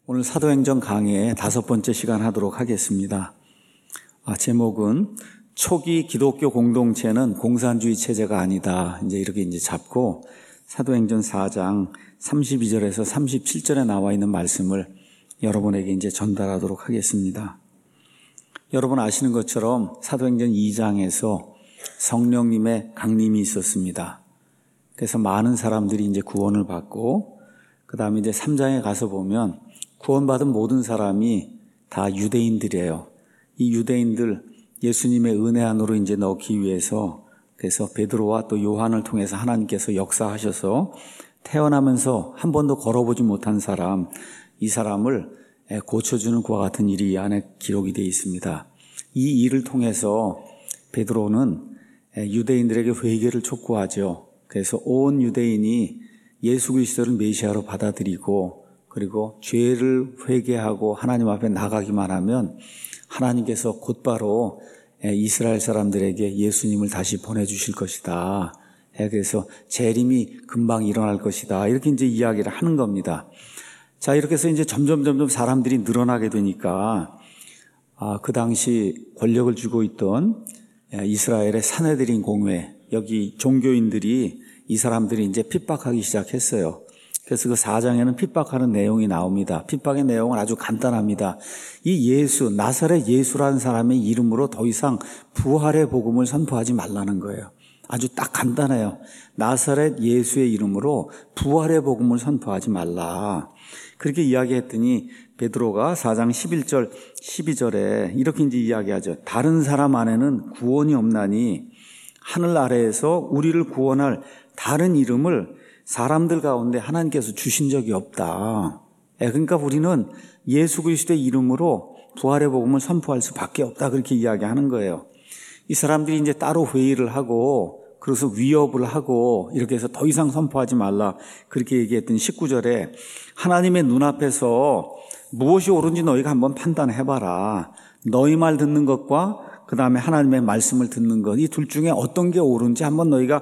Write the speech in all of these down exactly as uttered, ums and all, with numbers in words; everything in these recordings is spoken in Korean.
오늘 사도행전 강의의 다섯 번째 시간 하도록 하겠습니다. 아, 제목은 초기 기독교 공동체는 공산주의 체제가 아니다. 이제 이렇게 이제 잡고 사도행전 사 장 삼십이 절에서 삼십칠 절에 나와 있는 말씀을 여러분에게 이제 전달하도록 하겠습니다. 여러분 아시는 것처럼 사도행전 이 장에서 성령님의 강림이 있었습니다. 그래서 많은 사람들이 이제 구원을 받고, 그 다음에 이제 삼 장에 가서 보면 구원받은 모든 사람이 다 유대인들이에요. 이 유대인들 예수님의 은혜 안으로 이제 넣기 위해서, 그래서 베드로와 또 요한을 통해서 하나님께서 역사하셔서 태어나면서 한 번도 걸어보지 못한 사람, 이 사람을 고쳐주는 그와 같은 일이 이 안에 기록이 되어 있습니다. 이 일을 통해서 베드로는 유대인들에게 회개를 촉구하죠. 그래서 온 유대인이 예수 그리스도를 메시아로 받아들이고, 그리고 죄를 회개하고 하나님 앞에 나가기만 하면 하나님께서 곧바로 이스라엘 사람들에게 예수님을 다시 보내주실 것이다. 그래서 재림이 금방 일어날 것이다. 이렇게 이제 이야기를 하는 겁니다. 자, 이렇게 해서 이제 점점 점점 사람들이 늘어나게 되니까 아, 그 당시 권력을 쥐고 있던 이스라엘의 산헤드린 공회, 여기 종교인들이 이 사람들이 이제 핍박하기 시작했어요. 그래서 그 사 장에는 핍박하는 내용이 나옵니다. 핍박의 내용은 아주 간단합니다. 이 예수, 나사렛 예수라는 사람의 이름으로 더 이상 부활의 복음을 선포하지 말라는 거예요. 아주 딱 간단해요. 나사렛 예수의 이름으로 부활의 복음을 선포하지 말라. 그렇게 이야기했더니 베드로가 사 장 십일 절, 십이 절에 이렇게 이제 이야기하죠. 다른 사람 안에는 구원이 없나니 하늘 아래에서 우리를 구원할 다른 이름을 사람들 가운데 하나님께서 주신 적이 없다. 그러니까 우리는 예수 그리스도의 이름으로 부활의 복음을 선포할 수밖에 없다. 그렇게 이야기하는 거예요. 이 사람들이 이제 따로 회의를 하고, 그래서 위협을 하고, 이렇게 해서 더 이상 선포하지 말라. 그렇게 얘기했더니 십구 절에 하나님의 눈앞에서 무엇이 옳은지 너희가 한번 판단해봐라. 너희 말 듣는 것과 그 다음에 하나님의 말씀을 듣는 것, 이 둘 중에 어떤 게 옳은지 한번 너희가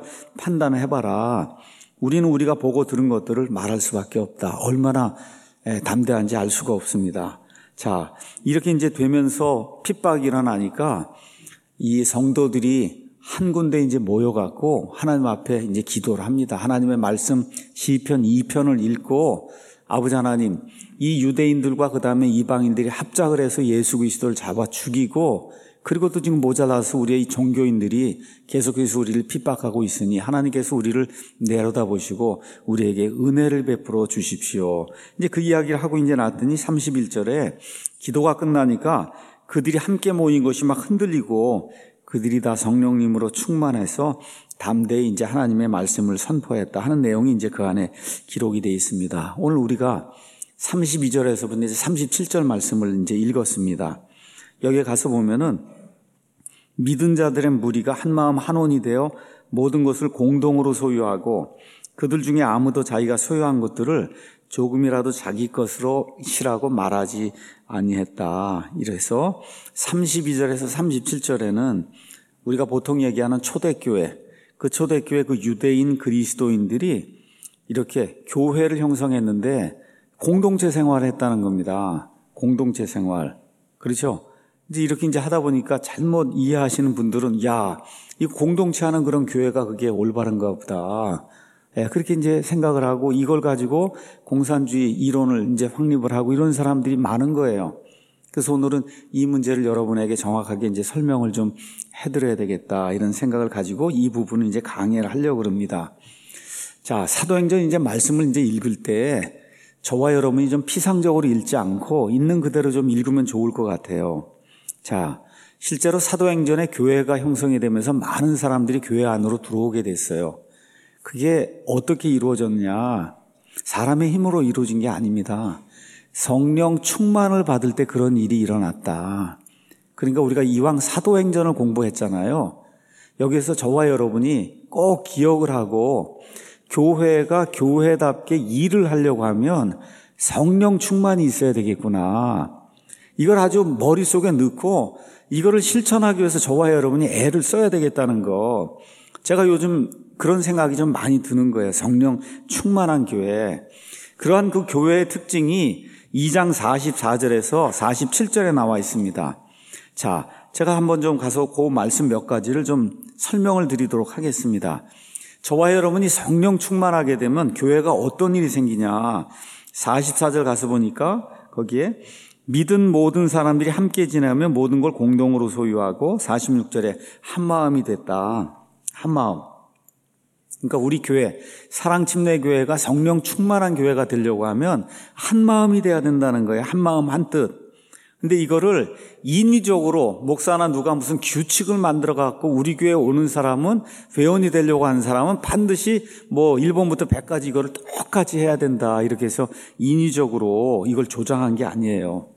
판단해봐라. 우리는 우리가 보고 들은 것들을 말할 수밖에 없다. 얼마나 담대한지 알 수가 없습니다. 자, 이렇게 이제 되면서 핍박이 일어나니까 이 성도들이 한 군데 이제 모여갖고 하나님 앞에 이제 기도를 합니다. 하나님의 말씀 시편 이 편을 읽고, 아버지 하나님, 이 유대인들과 그 다음에 이방인들이 합작을 해서 예수 그리스도를 잡아 죽이고, 그리고 또 지금 모자라서 우리의 이 종교인들이 계속해서 우리를 핍박하고 있으니 하나님께서 우리를 내려다보시고 우리에게 은혜를 베풀어 주십시오. 이제 그 이야기를 하고 이제 났더니 삼십일 절에 기도가 끝나니까 그들이 함께 모인 것이 막 흔들리고 그들이 다 성령님으로 충만해서 담대히 이제 하나님의 말씀을 선포했다 하는 내용이 이제 그 안에 기록이 되어 있습니다. 오늘 우리가 삼십이 절에서부터 이제 삼십칠 절 말씀을 이제 읽었습니다. 여기에 가서 보면은 믿은 자들의 무리가 한마음 한원이 되어 모든 것을 공동으로 소유하고 그들 중에 아무도 자기가 소유한 것들을 조금이라도 자기 것으로 시라고 말하지 아니했다. 이래서 삼십이 절에서 삼십칠 절에는 우리가 보통 얘기하는 초대교회, 그 초대교회 그 유대인 그리스도인들이 이렇게 교회를 형성했는데 공동체 생활을 했다는 겁니다. 공동체 생활. 그렇죠? 이제 이렇게 이제 하다 보니까 잘못 이해하시는 분들은, 야, 이 공동체 하는 그런 교회가 그게 올바른가 보다. 예, 그렇게 이제 생각을 하고 이걸 가지고 공산주의 이론을 이제 확립을 하고 이런 사람들이 많은 거예요. 그래서 오늘은 이 문제를 여러분에게 정확하게 이제 설명을 좀 해드려야 되겠다. 이런 생각을 가지고 이 부분을 이제 강의를 하려고 합니다. 자, 사도행전 이제 말씀을 이제 읽을 때 저와 여러분이 좀 피상적으로 읽지 않고 있는 그대로 좀 읽으면 좋을 것 같아요. 자, 실제로 사도행전에 교회가 형성이 되면서 많은 사람들이 교회 안으로 들어오게 됐어요. 그게 어떻게 이루어졌냐? 사람의 힘으로 이루어진 게 아닙니다. 성령 충만을 받을 때 그런 일이 일어났다. 그러니까 우리가 이왕 사도행전을 공부했잖아요. 여기에서 저와 여러분이 꼭 기억을 하고 교회가 교회답게 일을 하려고 하면 성령 충만이 있어야 되겠구나. 이걸 아주 머릿속에 넣고 이거를 실천하기 위해서 저와 여러분이 애를 써야 되겠다는 거. 제가 요즘 그런 생각이 좀 많이 드는 거예요. 성령 충만한 교회. 그러한 그 교회의 특징이 이 장 사십사 절에서 사십칠 절에 나와 있습니다. 자, 제가 한번 좀 가서 그 말씀 몇 가지를 좀 설명을 드리도록 하겠습니다. 저와 여러분이 성령 충만하게 되면 교회가 어떤 일이 생기냐. 사십사 절 가서 보니까 거기에 믿은 모든 사람들이 함께 지내면 모든 걸 공동으로 소유하고, 사십육 절에 한 마음이 됐다. 한 마음. 그러니까 우리 교회, 사랑침례교회가 성령 충만한 교회가 되려고 하면 한 마음이 돼야 된다는 거예요. 한 마음 한 뜻. 근데 이거를 인위적으로 목사나 누가 무슨 규칙을 만들어 갖고 우리 교회에 오는 사람은, 회원이 되려고 하는 사람은 반드시 뭐 일 번부터 백까지 이거를 똑같이 해야 된다, 이렇게 해서 인위적으로 이걸 조장한 게 아니에요.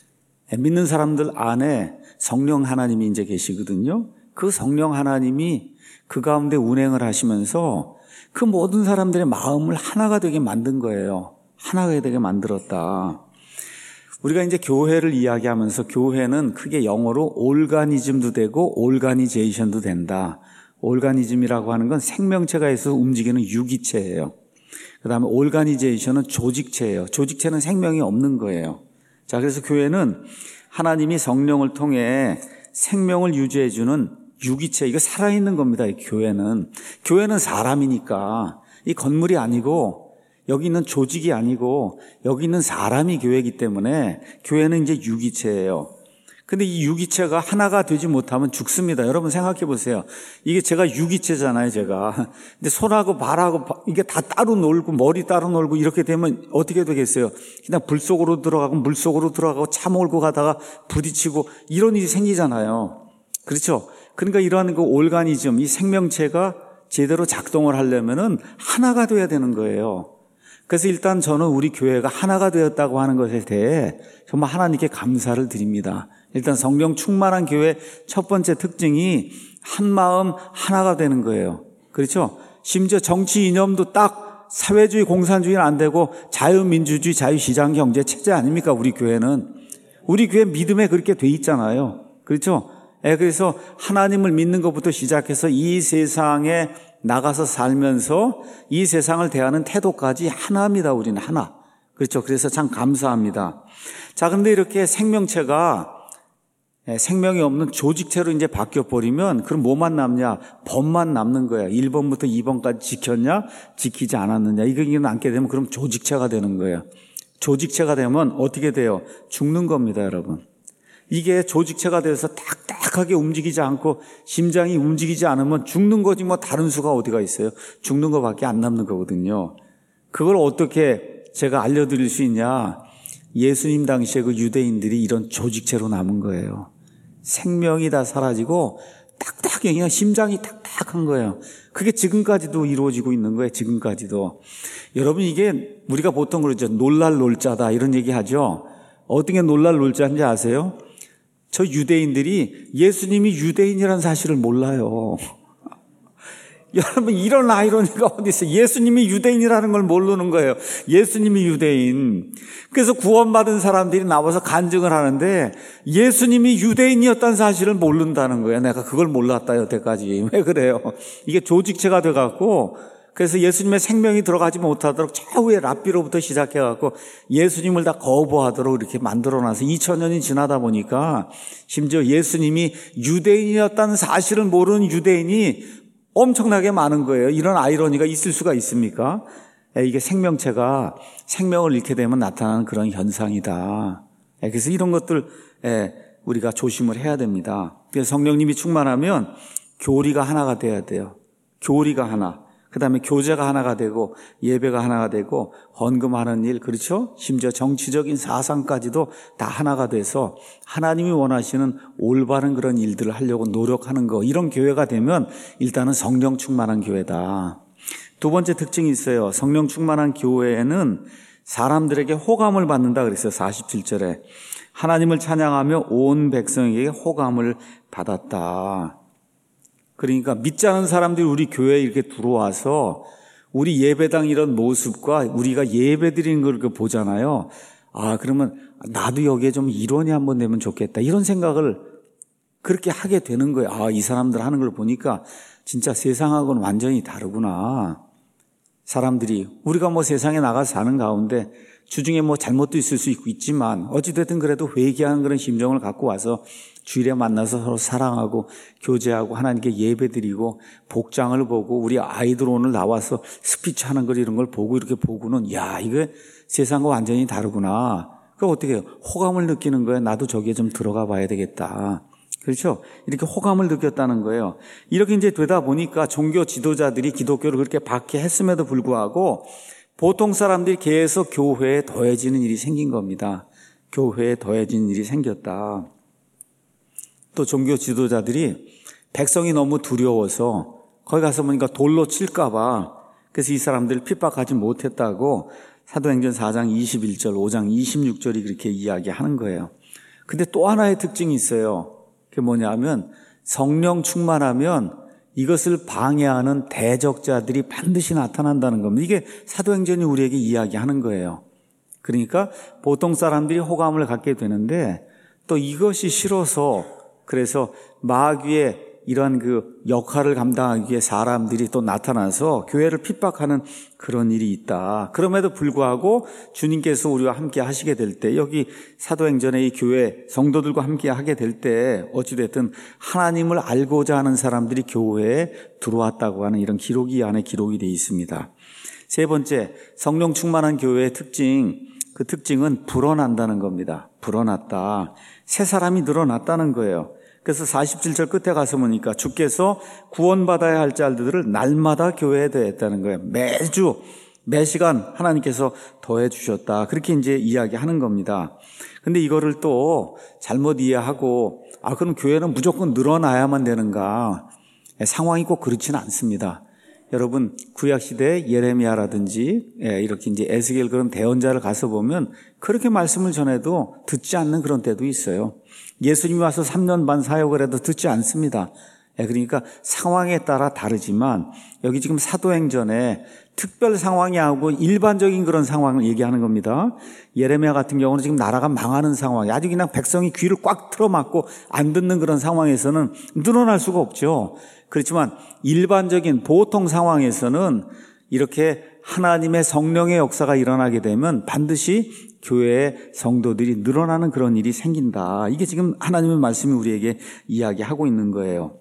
믿는 사람들 안에 성령 하나님이 이제 계시거든요. 그 성령 하나님이 그 가운데 운행을 하시면서 그 모든 사람들의 마음을 하나가 되게 만든 거예요. 하나가 되게 만들었다. 우리가 이제 교회를 이야기하면서, 교회는 크게 영어로 올가니즘도 되고 올가니제이션도 된다. 올가니즘이라고 하는 건 생명체가 있어서 움직이는 유기체예요. 그 다음에 올가니제이션은 조직체예요. 조직체는 생명이 없는 거예요. 자, 그래서 교회는 하나님이 성령을 통해 생명을 유지해주는 유기체, 이거 살아있는 겁니다. 이 교회는. 교회는 사람이니까, 이 건물이 아니고 여기 있는 조직이 아니고 여기 있는 사람이 교회이기 때문에 교회는 이제 유기체예요. 근데 이 유기체가 하나가 되지 못하면 죽습니다. 여러분 생각해 보세요. 이게 제가 유기체잖아요, 제가. 근데 손하고 발하고 이게 다 따로 놀고 머리 따로 놀고 이렇게 되면 어떻게 되겠어요? 그냥 불 속으로 들어가고 물 속으로 들어가고 차 몰고 가다가 부딪히고 이런 일이 생기잖아요. 그렇죠? 그러니까 이러한 그 올가니즘, 이 생명체가 제대로 작동을 하려면은 하나가 돼야 되는 거예요. 그래서 일단 저는 우리 교회가 하나가 되었다고 하는 것에 대해 정말 하나님께 감사를 드립니다. 일단 성령 충만한 교회 첫 번째 특징이 한 마음 하나가 되는 거예요. 그렇죠? 심지어 정치 이념도 딱 사회주의 공산주의는 안 되고 자유민주주의 자유시장 경제 체제 아닙니까? 우리 교회는. 우리 교회 믿음에 그렇게 돼 있잖아요. 그렇죠? 예, 그래서 하나님을 믿는 것부터 시작해서 이 세상에 나가서 살면서 이 세상을 대하는 태도까지 하나입니다. 우리는 하나. 그렇죠? 그래서 참 감사합니다. 자, 그런데 이렇게 생명체가 생명이 없는 조직체로 이제 바뀌어버리면 그럼 뭐만 남냐? 법만 남는 거야. 일 번부터 이 번까지 지켰냐? 지키지 않았느냐? 이거 않게 되면 그럼 조직체가 되는 거예요. 조직체가 되면 어떻게 돼요? 죽는 겁니다, 여러분. 이게 조직체가 돼서 딱딱하게 움직이지 않고 심장이 움직이지 않으면 죽는 거지 뭐 다른 수가 어디가 있어요. 죽는 거밖에 안 남는 거거든요. 그걸 어떻게 제가 알려드릴 수 있냐. 예수님 당시에 그 유대인들이 이런 조직체로 남은 거예요. 생명이 다 사라지고 딱딱해, 그냥 심장이 딱딱한 거예요. 그게 지금까지도 이루어지고 있는 거예요. 지금까지도. 여러분, 이게 우리가 보통 그러죠. 놀랄 놀자다 이런 얘기 하죠. 어떻게 놀랄 놀자인지 아세요? 저 유대인들이 예수님이 유대인이라는 사실을 몰라요. 여러분, 이런 아이러니가 어디 있어요? 예수님이 유대인이라는 걸 모르는 거예요. 예수님이 유대인. 그래서 구원받은 사람들이 나와서 간증을 하는데 예수님이 유대인이었다는 사실을 모른다는 거예요. 내가 그걸 몰랐다 여태까지. 왜 그래요? 이게 조직체가 돼갖고, 그래서 예수님의 생명이 들어가지 못하도록 차후에 랍비로부터 시작해갖고 예수님을 다 거부하도록 이렇게 만들어놔서 이천 년이 지나다 보니까 심지어 예수님이 유대인이었다는 사실을 모르는 유대인이 엄청나게 많은 거예요. 이런 아이러니가 있을 수가 있습니까? 이게 생명체가 생명을 잃게 되면 나타나는 그런 현상이다. 그래서 이런 것들 우리가 조심을 해야 됩니다. 그래서 성령님이 충만하면 교리가 하나가 돼야 돼요. 교리가 하나. 그 다음에 교제가 하나가 되고 예배가 하나가 되고 헌금하는 일, 그렇죠? 심지어 정치적인 사상까지도 다 하나가 돼서 하나님이 원하시는 올바른 그런 일들을 하려고 노력하는 거, 이런 교회가 되면 일단은 성령 충만한 교회다. 두 번째 특징이 있어요. 성령 충만한 교회에는 사람들에게 호감을 받는다 그랬어요. 사십칠 절에 하나님을 찬양하며 온 백성에게 호감을 받았다. 그러니까 믿지 않은 사람들이 우리 교회에 이렇게 들어와서 우리 예배당 이런 모습과 우리가 예배 드리는 걸 보잖아요. 아, 그러면 나도 여기에 좀 일원이 한번 되면 좋겠다, 이런 생각을 그렇게 하게 되는 거예요. 아, 이 사람들 하는 걸 보니까 진짜 세상하고는 완전히 다르구나. 사람들이, 우리가 뭐 세상에 나가서 사는 가운데 주중에 뭐 잘못도 있을 수 있고 있지만 어찌됐든 그래도 회개하는 그런 심정을 갖고 와서 주일에 만나서 서로 사랑하고 교제하고 하나님께 예배드리고 복장을 보고 우리 아이들 오늘 나와서 스피치 하는 걸 이런 걸 보고 이렇게 보고는 야 이거 세상과 완전히 다르구나. 그럼 어떻게 해요? 호감을 느끼는 거예요. 나도 저기에 좀 들어가 봐야 되겠다. 그렇죠? 이렇게 호감을 느꼈다는 거예요. 이렇게 이제 되다 보니까 종교 지도자들이 기독교를 그렇게 박해했음에도 불구하고 보통 사람들이 계속 교회에 더해지는 일이 생긴 겁니다. 교회에 더해지는 일이 생겼다. 또 종교 지도자들이 백성이 너무 두려워서 거기 가서 보니까 돌로 칠까 봐 그래서 이 사람들을 핍박하지 못했다고 사도행전 사 장 이십일 절, 오 장 이십육 절이 그렇게 이야기하는 거예요. 근데 또 하나의 특징이 있어요. 그게 뭐냐면 성령 충만하면 이것을 방해하는 대적자들이 반드시 나타난다는 겁니다. 이게 사도행전이 우리에게 이야기하는 거예요. 그러니까 보통 사람들이 호감을 갖게 되는데 또 이것이 싫어서 그래서 마귀의 이러한 그 역할을 감당하기 위해 사람들이 또 나타나서 교회를 핍박하는 그런 일이 있다. 그럼에도 불구하고 주님께서 우리와 함께 하시게 될 때 여기 사도행전의 이 교회 성도들과 함께 하게 될 때 어찌됐든 하나님을 알고자 하는 사람들이 교회에 들어왔다고 하는 이런 기록이 이 안에 기록이 되어 있습니다. 세 번째, 성령 충만한 교회의 특징, 그 특징은 불어난다는 겁니다. 불어났다. 새 사람이 늘어났다는 거예요. 그래서 사십칠 절 끝에 가서 보니까 주께서 구원받아야 할 자들을 날마다 교회에 더했다는 거예요. 매주 매 시간 하나님께서 더해 주셨다. 그렇게 이제 이야기하는 겁니다. 근데 이거를 또 잘못 이해하고 아 그럼 교회는 무조건 늘어나야만 되는가? 상황이 꼭 그렇지는 않습니다. 여러분 구약 시대 예레미야라든지 이렇게 이제 에스겔 그런 대언자를 가서 보면 그렇게 말씀을 전해도 듣지 않는 그런 때도 있어요. 예수님이 와서 삼 년 반 사역을 해도 듣지 않습니다. 그러니까 상황에 따라 다르지만 여기 지금 사도행전에 특별 상황이 하고 일반적인 그런 상황을 얘기하는 겁니다. 예레미야 같은 경우는 지금 나라가 망하는 상황이 아주 그냥 백성이 귀를 꽉 틀어막고 안 듣는 그런 상황에서는 늘어날 수가 없죠. 그렇지만 일반적인 보통 상황에서는 이렇게 하나님의 성령의 역사가 일어나게 되면 반드시 교회의 성도들이 늘어나는 그런 일이 생긴다. 이게 지금 하나님의 말씀이 우리에게 이야기하고 있는 거예요.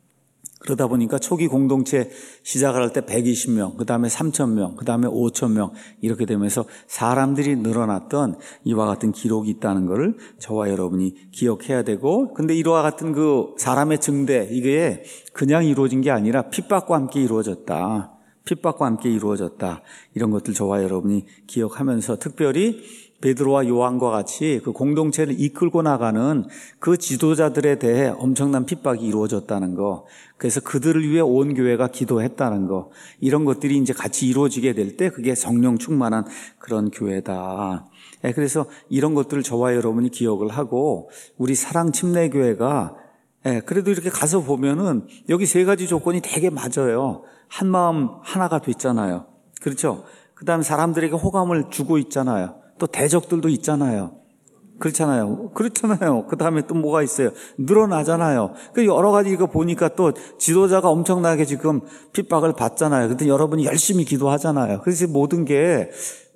그러다 보니까 초기 공동체 시작을 할 때 백이십 명, 그 다음에 삼천 명, 그 다음에 오천 명 이렇게 되면서 사람들이 늘어났던 이와 같은 기록이 있다는 것을 저와 여러분이 기억해야 되고, 근데 이와 같은 그 사람의 증대 이게 그냥 이루어진 게 아니라 핍박과 함께 이루어졌다. 핍박과 함께 이루어졌다. 이런 것들 저와 여러분이 기억하면서 특별히 베드로와 요한과 같이 그 공동체를 이끌고 나가는 그 지도자들에 대해 엄청난 핍박이 이루어졌다는 거, 그래서 그들을 위해 온 교회가 기도했다는 거, 이런 것들이 이제 같이 이루어지게 될 때 그게 성령 충만한 그런 교회다. 그래서 이런 것들을 저와 여러분이 기억을 하고 우리 사랑 침례교회가 그래도 이렇게 가서 보면은 여기 세 가지 조건이 되게 맞아요. 한 마음 하나가 됐잖아요. 그렇죠? 그 다음에 사람들에게 호감을 주고 있잖아요. 또 대적들도 있잖아요. 그렇잖아요. 그렇잖아요. 그 다음에 또 뭐가 있어요? 늘어나잖아요. 그 여러 가지 이거 보니까 또 지도자가 엄청나게 지금 핍박을 받잖아요. 근데 여러분이 열심히 기도하잖아요. 그래서 모든 게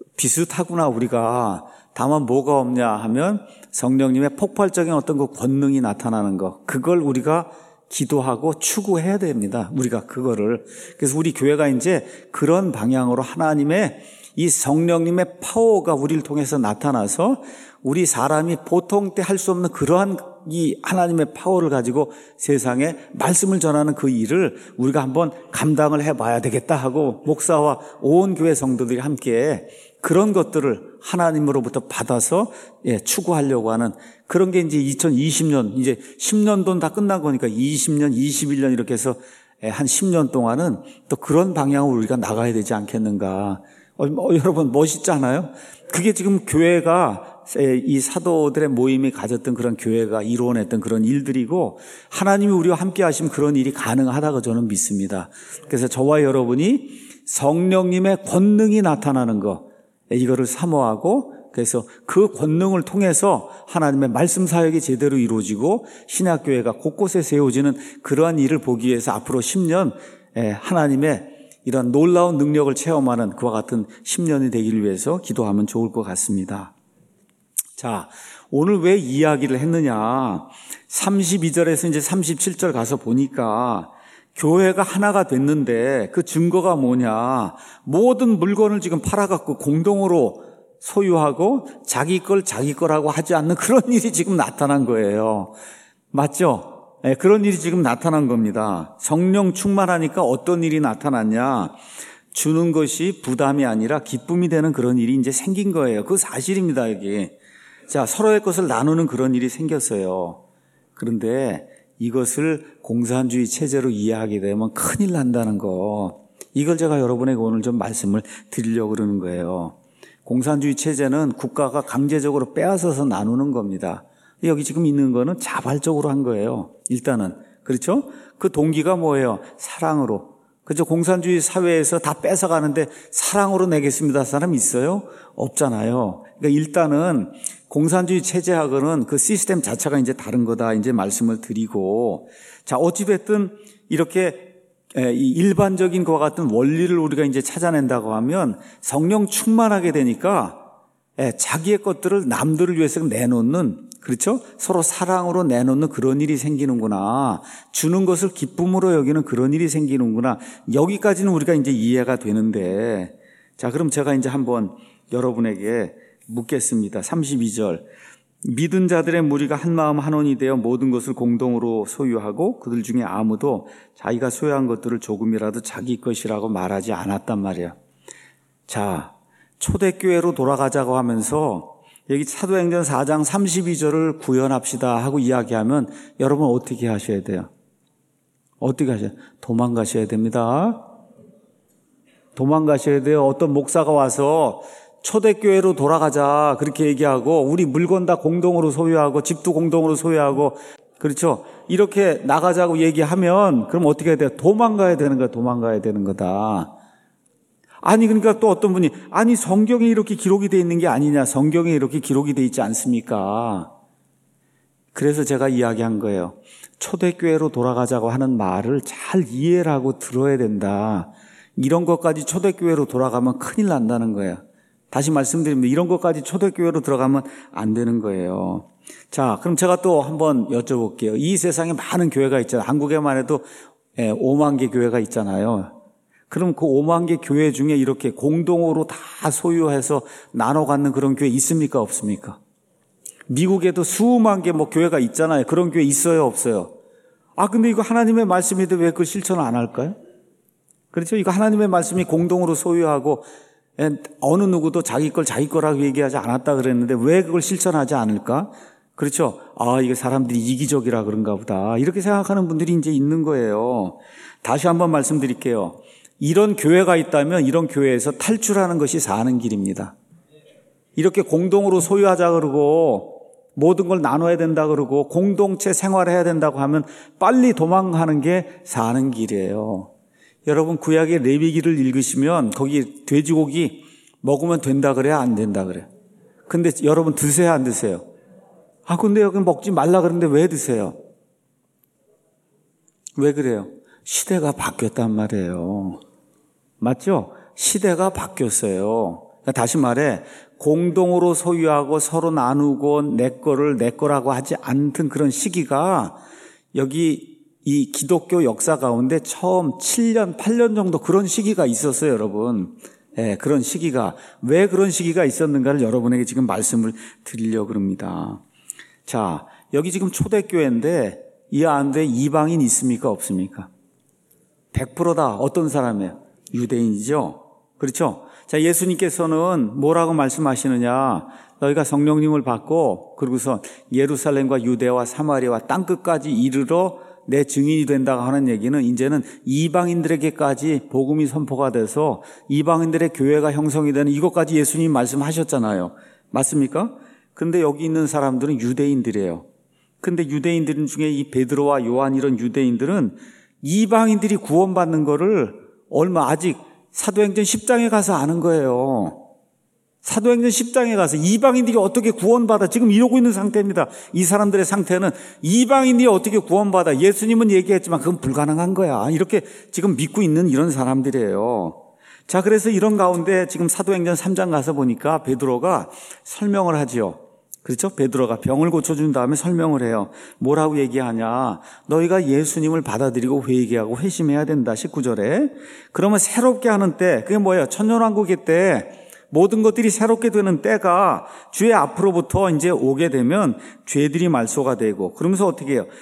비슷하구나, 우리가. 다만 뭐가 없냐 하면 성령님의 폭발적인 어떤 그 권능이 나타나는 거. 그걸 우리가 기도하고 추구해야 됩니다. 우리가 그거를. 그래서 우리 교회가 이제 그런 방향으로 하나님의 이 성령님의 파워가 우리를 통해서 나타나서 우리 사람이 보통 때 할 수 없는 그러한 이 하나님의 파워를 가지고 세상에 말씀을 전하는 그 일을 우리가 한번 감당을 해봐야 되겠다 하고 목사와 온 교회 성도들이 함께 그런 것들을 하나님으로부터 받아서 예, 추구하려고 하는 그런 게 이제 이천이십 년, 이제 십 년도는 다 끝난 거니까 이십 년, 이십일 년 이렇게 해서 한 십 년 동안은 또 그런 방향으로 우리가 나가야 되지 않겠는가. 어, 어, 여러분 멋있잖아요. 그게 지금 교회가 이 사도들의 모임이 가졌던 그런 교회가 이루어냈던 그런 일들이고 하나님이 우리와 함께 하시면 그런 일이 가능하다고 저는 믿습니다. 그래서 저와 여러분이 성령님의 권능이 나타나는 거 이거를 사모하고 그래서 그 권능을 통해서 하나님의 말씀 사역이 제대로 이루어지고 신약교회가 곳곳에 세워지는 그러한 일을 보기 위해서 앞으로 십 년 하나님의 이런 놀라운 능력을 체험하는 그와 같은 십 년이 되기를 위해서 기도하면 좋을 것 같습니다. 자, 오늘 왜 이야기를 했느냐? 삼십이 절에서 이제 삼십칠 절 가서 보니까 교회가 하나가 됐는데 그 증거가 뭐냐? 모든 물건을 지금 팔아갖고 공동으로 소유하고 자기 걸 자기 거라고 하지 않는 그런 일이 지금 나타난 거예요. 맞죠? 네, 그런 일이 지금 나타난 겁니다. 성령 충만하니까 어떤 일이 나타났냐? 주는 것이 부담이 아니라 기쁨이 되는 그런 일이 이제 생긴 거예요. 그거 사실입니다, 여기. 자, 서로의 것을 나누는 그런 일이 생겼어요. 그런데 이것을 공산주의 체제로 이해하게 되면 큰일 난다는 거. 이걸 제가 여러분에게 오늘 좀 말씀을 드리려고 그러는 거예요. 공산주의 체제는 국가가 강제적으로 빼앗아서 나누는 겁니다. 여기 지금 있는 거는 자발적으로 한 거예요. 일단은. 그렇죠? 그 동기가 뭐예요? 사랑으로. 그렇죠? 공산주의 사회에서 다 뺏어가는데 사랑으로 내겠습니다. 사람 있어요? 없잖아요. 그러니까 일단은 공산주의 체제하고는 그 시스템 자체가 이제 다른 거다. 이제 말씀을 드리고. 자, 어찌됐든 이렇게 일반적인 것과 같은 원리를 우리가 이제 찾아낸다고 하면 성령 충만하게 되니까 자기의 것들을 남들을 위해서 내놓는, 그렇죠? 서로 사랑으로 내놓는 그런 일이 생기는구나. 주는 것을 기쁨으로 여기는 그런 일이 생기는구나. 여기까지는 우리가 이제 이해가 되는데, 자, 그럼 제가 이제 한번 여러분에게 묻겠습니다. 삼십이 절. 믿은 자들의 무리가 한 마음 한 원이 되어 모든 것을 공동으로 소유하고 그들 중에 아무도 자기가 소유한 것들을 조금이라도 자기 것이라고 말하지 않았단 말이에요. 자, 초대교회로 돌아가자고 하면서 여기 사도행전 사 장 삼십이 절을 구현합시다 하고 이야기하면 여러분 어떻게 하셔야 돼요? 어떻게 하셔야 돼요? 도망가셔야 됩니다. 도망가셔야 돼요. 어떤 목사가 와서 초대교회로 돌아가자 그렇게 얘기하고 우리 물건 다 공동으로 소유하고 집도 공동으로 소유하고, 그렇죠? 이렇게 나가자고 얘기하면 그럼 어떻게 해야 돼요? 도망가야 되는 거야. 도망가야 되는 거다. 아니 그러니까 또 어떤 분이 아니 성경에 이렇게 기록이 되어 있는 게 아니냐. 성경에 이렇게 기록이 되어 있지 않습니까? 그래서 제가 이야기한 거예요. 초대교회로 돌아가자고 하는 말을 잘 이해를 하고 들어야 된다. 이런 것까지 초대교회로 돌아가면 큰일 난다는 거예요. 다시 말씀드립니다. 이런 것까지 초대교회로 들어가면 안 되는 거예요. 자, 그럼 제가 또 한번 여쭤볼게요. 이 세상에 많은 교회가 있잖아요. 한국에만 해도 오만 개 교회가 있잖아요. 그럼 그 오만 개 교회 중에 이렇게 공동으로 다 소유해서 나눠 갖는 그런 교회 있습니까? 없습니까? 미국에도 수만 개 뭐 교회가 있잖아요. 그런 교회 있어요? 없어요? 아, 근데 이거 하나님의 말씀인데 왜 그걸 실천을 안 할까요? 그렇죠? 이거 하나님의 말씀이 공동으로 소유하고 어느 누구도 자기 걸 자기 거라고 얘기하지 않았다 그랬는데 왜 그걸 실천하지 않을까? 그렇죠? 아, 이게 사람들이 이기적이라 그런가 보다. 이렇게 생각하는 분들이 이제 있는 거예요. 다시 한번 말씀드릴게요. 이런 교회가 있다면 이런 교회에서 탈출하는 것이 사는 길입니다. 이렇게 공동으로 소유하자 그러고 모든 걸 나눠야 된다 그러고 공동체 생활해야 된다고 하면 빨리 도망가는 게 사는 길이에요. 여러분 구약의 레위기를 읽으시면 거기 돼지고기 먹으면 된다 그래야 안 된다 그래요. 근데 여러분 드세요 안 드세요? 아 근데 여기 먹지 말라 그러는데 왜 드세요? 왜 그래요? 시대가 바뀌었단 말이에요. 맞죠? 시대가 바뀌었어요. 그러니까 다시 말해 공동으로 소유하고 서로 나누고 내 거를 내 거라고 하지 않던 그런 시기가 여기 이 기독교 역사 가운데 처음 칠 년, 팔 년 정도 그런 시기가 있었어요, 여러분. 예, 그런 시기가. 왜 그런 시기가 있었는가를 여러분에게 지금 말씀을 드리려고 합니다. 자, 여기 지금 초대교회인데 이 안에 이방인 있습니까? 없습니까? 백 퍼센트다. 어떤 사람이에요? 유대인이죠. 그렇죠? 자, 예수님께서는 뭐라고 말씀하시느냐? 너희가 성령님을 받고 그러고서 예루살렘과 유대와 사마리아와 땅끝까지 이르러 내 증인이 된다고 하는 얘기는 이제는 이방인들에게까지 복음이 선포가 돼서 이방인들의 교회가 형성이 되는 이것까지 예수님 말씀하셨잖아요. 맞습니까? 근데 여기 있는 사람들은 유대인들이에요. 근데 유대인들 중에 이 베드로와 요한 이런 유대인들은 이방인들이 구원받는 거를 얼마 아직 사도행전 십 장에 가서 아는 거예요. 사도행전 십 장에 가서 이방인들이 어떻게 구원받아? 지금 이러고 있는 상태입니다. 이 사람들의 상태는 이방인들이 어떻게 구원받아? 예수님은 얘기했지만 그건 불가능한 거야. 이렇게 지금 믿고 있는 이런 사람들이에요. 자, 그래서 이런 가운데 지금 사도행전 삼 장 가서 보니까 베드로가 설명을 하지요. 그렇죠? 베드로가 병을 고쳐준 다음에 설명을 해요. 뭐라고 얘기하냐? 너희가 예수님을 받아들이고 회개하고 회심해야 된다. 십구 절에. 그러면 새롭게 하는 때, 그게 뭐예요? 천년왕국의 때 모든 것들이 새롭게 되는 때가 주의 앞으로부터 이제 오게 되면 죄들이 말소가 되고, 그러면서 어떻게 해요?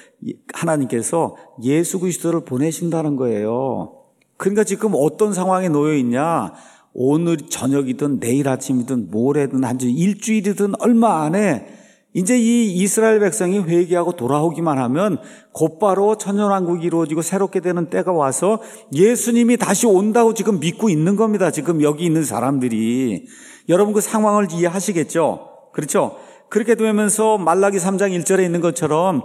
하나님께서 예수 그리스도를 보내신다는 거예요. 그러니까 지금 어떤 상황에 놓여 있냐? 오늘 저녁이든 내일 아침이든 모레든 한 주 일주일이든 얼마 안에 이제 이 이스라엘 백성이 회개하고 돌아오기만 하면 곧바로 천년왕국이 이루어지고 새롭게 되는 때가 와서 예수님이 다시 온다고 지금 믿고 있는 겁니다. 지금 여기 있는 사람들이. 여러분 그 상황을 이해하시겠죠? 그렇죠? 그렇게 되면서 말라기 삼 장 일 절에 있는 것처럼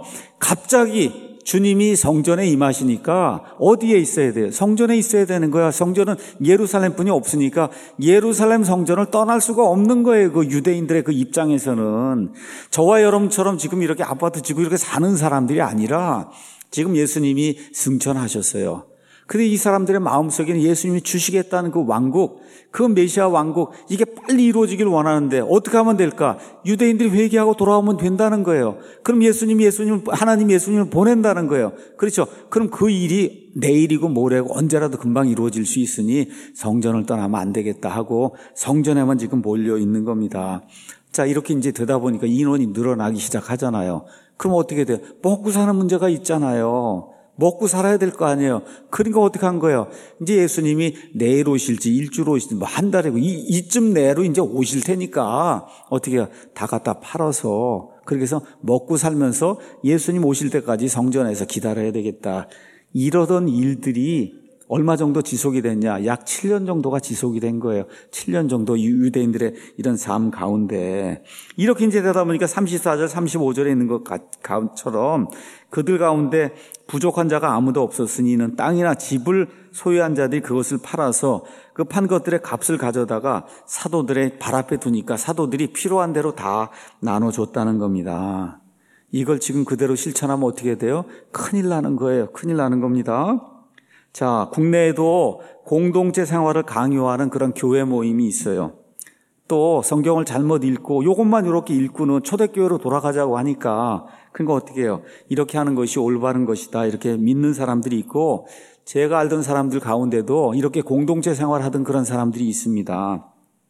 갑자기 주님이 성전에 임하시니까 어디에 있어야 돼요? 성전에 있어야 되는 거야. 성전은 예루살렘뿐이 없으니까 예루살렘 성전을 떠날 수가 없는 거예요. 그 유대인들의 그 입장에서는. 저와 여러분처럼 지금 이렇게 아파트 지고 이렇게 사는 사람들이 아니라 지금 예수님이 승천하셨어요. 근데 이 사람들의 마음속에는 예수님이 주시겠다는 그 왕국, 그 메시아 왕국, 이게 빨리 이루어지길 원하는데 어떻게 하면 될까? 유대인들이 회개하고 돌아오면 된다는 거예요. 그럼 예수님이 예수님을, 하나님 예수님을 보낸다는 거예요. 그렇죠? 그럼 그 일이 내일이고 모레고 언제라도 금방 이루어질 수 있으니 성전을 떠나면 안 되겠다 하고 성전에만 지금 몰려 있는 겁니다. 자, 이렇게 이제 되다 보니까 인원이 늘어나기 시작하잖아요. 그럼 어떻게 돼요? 먹고 사는 문제가 있잖아요. 먹고 살아야 될 거 아니에요. 그러니까 어떻게 한 거예요? 이제 예수님이 내일 오실지 일주일 오실지 뭐 한 달이고 이, 이쯤 내로 이제 오실 테니까 어떻게 해요? 다 갖다 팔아서 그렇게 해서 먹고 살면서 예수님 오실 때까지 성전에서 기다려야 되겠다. 이러던 일들이 얼마 정도 지속이 됐냐? 약 칠 년 정도가 지속이 된 거예요. 칠 년 정도 유대인들의 이런 삶 가운데. 이렇게 이제 되다 보니까 삼십사 절, 삼십오 절에 있는 것처럼 그들 가운데 부족한 자가 아무도 없었으니 이는 땅이나 집을 소유한 자들이 그것을 팔아서 그 판 것들의 값을 가져다가 사도들의 발 앞에 두니까 사도들이 필요한 대로 다 나눠줬다는 겁니다. 이걸 지금 그대로 실천하면 어떻게 돼요? 큰일 나는 거예요. 큰일 나는 겁니다. 자, 국내에도 공동체 생활을 강요하는 그런 교회 모임이 있어요. 또 성경을 잘못 읽고 이것만 이렇게 읽고는 초대교회로 돌아가자고 하니까 그러니까 어떻게 해요? 이렇게 하는 것이 올바른 것이다 이렇게 믿는 사람들이 있고 제가 알던 사람들 가운데도 이렇게 공동체 생활하던 그런 사람들이 있습니다.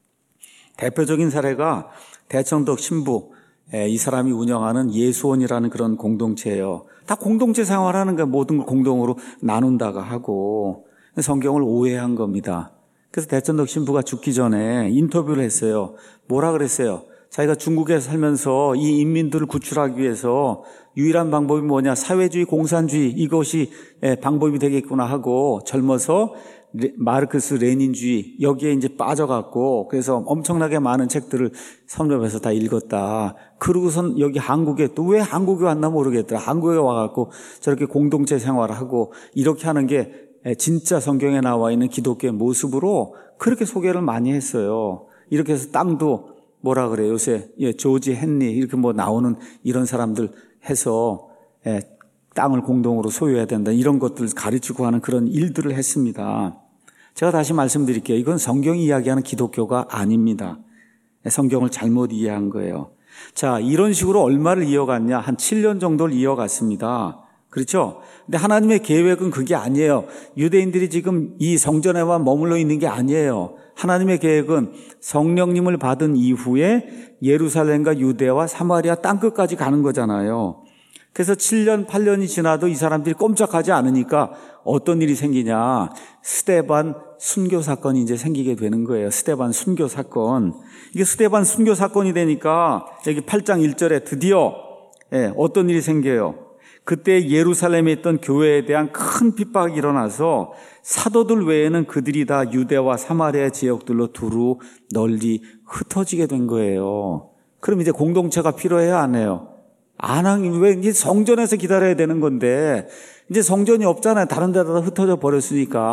대표적인 사례가 대천덕 신부, 이 사람이 운영하는 예수원이라는 그런 공동체예요. 다 공동체 생활하는 거 모든 걸 공동으로 나눈다가 하고 성경을 오해한 겁니다. 그래서 대천덕 신부가 죽기 전에 인터뷰를 했어요. 뭐라 그랬어요? 자기가 중국에 살면서 이 인민들을 구출하기 위해서 유일한 방법이 뭐냐? 사회주의, 공산주의 이것이 방법이 되겠구나 하고 젊어서 마르크스 레닌주의 여기에 이제 빠져갖고 그래서 엄청나게 많은 책들을 섭렵해서 다 읽었다. 그러고선 여기 한국에 또 왜 한국에 왔나 모르겠더라. 한국에 와갖고 저렇게 공동체 생활을 하고 이렇게 하는 게 진짜 성경에 나와 있는 기독교의 모습으로 그렇게 소개를 많이 했어요. 이렇게 해서 땅도 뭐라 그래요? 요새 예, 조지 헨리 이렇게 뭐 나오는 이런 사람들 해서 예, 땅을 공동으로 소유해야 된다. 이런 것들을 가르치고 하는 그런 일들을 했습니다. 제가 다시 말씀드릴게요. 이건 성경이 이야기하는 기독교가 아닙니다. 성경을 잘못 이해한 거예요. 자, 이런 식으로 얼마를 이어갔냐? 한 칠 년 정도를 이어갔습니다. 그렇죠? 근데 하나님의 계획은 그게 아니에요. 유대인들이 지금 이 성전에만 머물러 있는 게 아니에요. 하나님의 계획은 성령님을 받은 이후에 예루살렘과 유대와 사마리아 땅끝까지 가는 거잖아요. 그래서 칠 년, 팔 년이 지나도 이 사람들이 꼼짝하지 않으니까 어떤 일이 생기냐. 스데반 순교 사건이 이제 생기게 되는 거예요. 스데반 순교 사건. 이게 스데반 순교 사건이 되니까 여기 팔 장 일 절에 드디어 예, 어떤 일이 생겨요. 그때 예루살렘에 있던 교회에 대한 큰 핍박이 일어나서 사도들 외에는 그들이 다 유대와 사마리아 지역들로 두루 널리 흩어지게 된 거예요. 그럼 이제 공동체가 필요해야 안 해요? 안 하긴 왜 이제 성전에서 기다려야 되는 건데 이제 성전이 없잖아요. 다른 데다 흩어져 버렸으니까